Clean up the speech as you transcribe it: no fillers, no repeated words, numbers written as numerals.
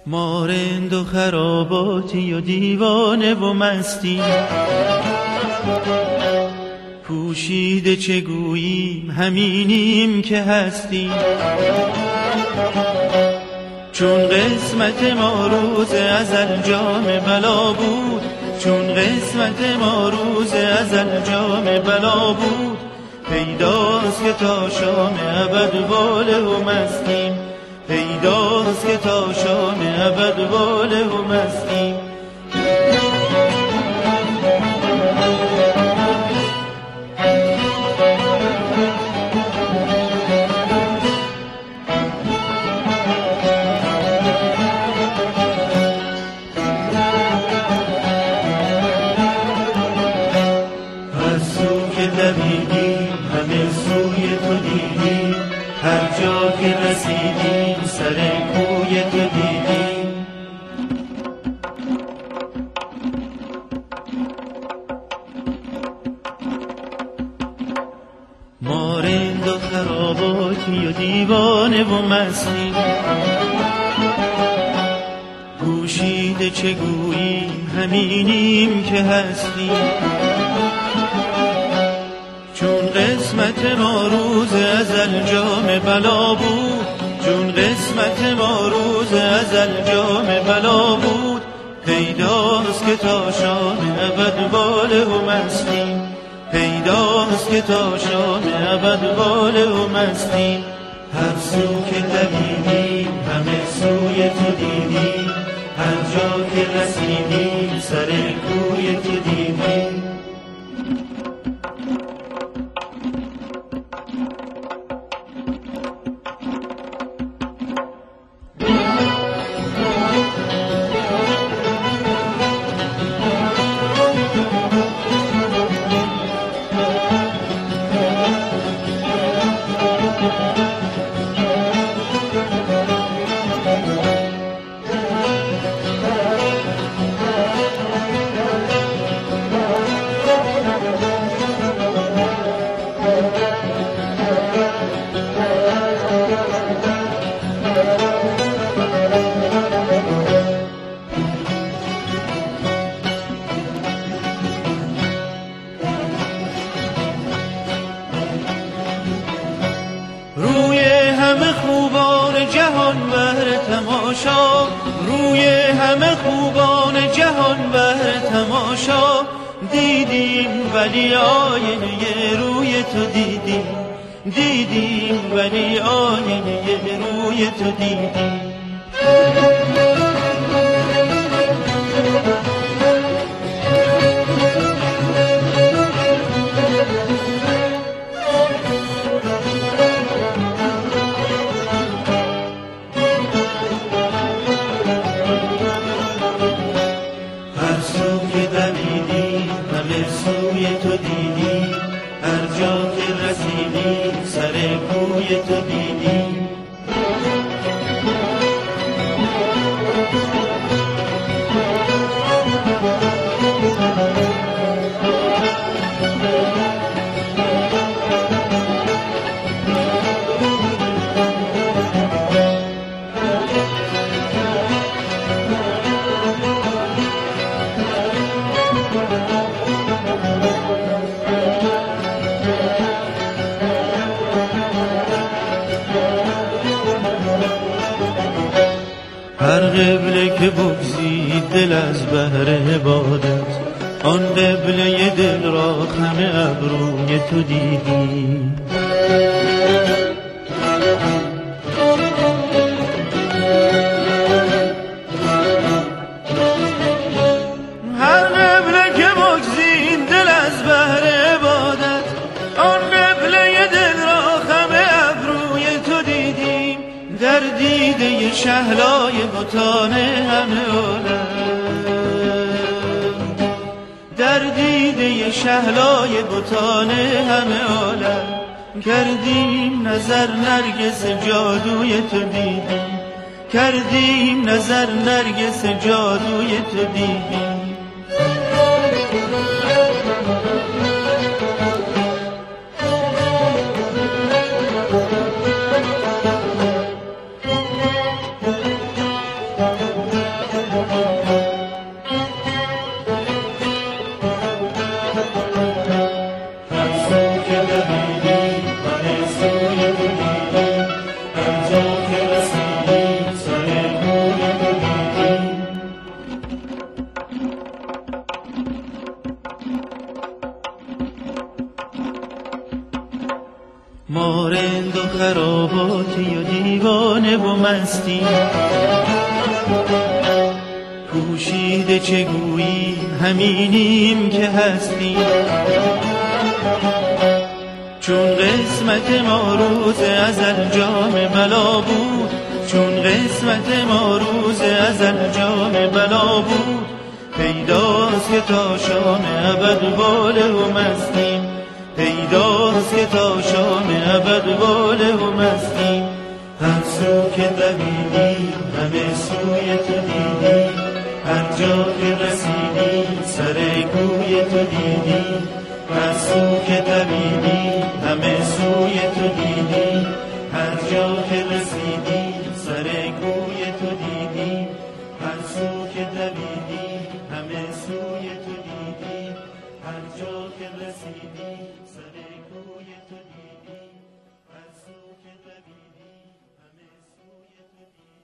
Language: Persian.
ما رند و خراباتی و دیوانه و مستی، پوشیده چه گوییم همینیم که هستیم. چون قسمت ما روز ازل جام بلا بود، چون قسمت ما روز ازل جام بلا بود، پیداست که تا شام ابد واله و مستیم، پیداست که تا شام ابد واله و مستیم. همه سوی تو دیدیم، هر جا که رسیدیم سر کوی تو دیدیم. ما رند و خراباتی و دیوانه و مستی، پوشیده چه گوییم همینیم که هستیم. چون قسمت ما روز ازل جام بلا بود، چون قسمت ما روز ازل جام بلا بود، پیداست که تا شام ابد واله و مستیم، پیداست که تا شام ابد واله و مستیم. هر سو که دویدیم همه سوی تو دیدیم، هر جا که رسیدیم سر کوی تو دیدیم. روی همه خوبان جهان بهر تماشا، روی همه خوبان جهان بهر تماشا، دیدیم ولی آینه روی تو دیدیم، دیدیم ولی آینه روی تو دیدیم. سوی تو دیدیم، هر جا که رسیدیم سر کوی تو دیدیم. هر قبله که بگزید دل از بهر عبادت، آن قبله دل را خم ابروی تو دیدیم. هر قبله که بگزید دل از بهر عبادت، آن قبله دل را خم ابروی تو دیدیم. در دیده شهلای بتان همه عالم، در دیده شهلای بتان همه عالم، کردیم نظر نرگس جادوی تو دیدیم، کردیم نظر نرگس جادوی تو دیدیم. ما رند و خراباتی و دیوانه و مستی، پوشیده چگویی همینیم که هستیم. چون قسمت ما روز ازل جام بلا بود، چون قسمت ما روز ازل جام بلا بود، پیداست که تا شام ابد باله و مستیم، پیداست که تا شام ابد باله و مستیم. هر سو که دویدیم همه سوی تو دیدیم، هر جا که رسیدیم سر کوی تو دیدیم. هر سو که دویدیم همه سوی تو دیدیم، هر جا که رسیدیم سر کوی تو دیدیم. هر سو که دویدیم همه سوی تو دیدیم، هر جا که رسیدیم سر کوی تو دیدیم. هر سو که دویدیم همه سوی تو دیدیم.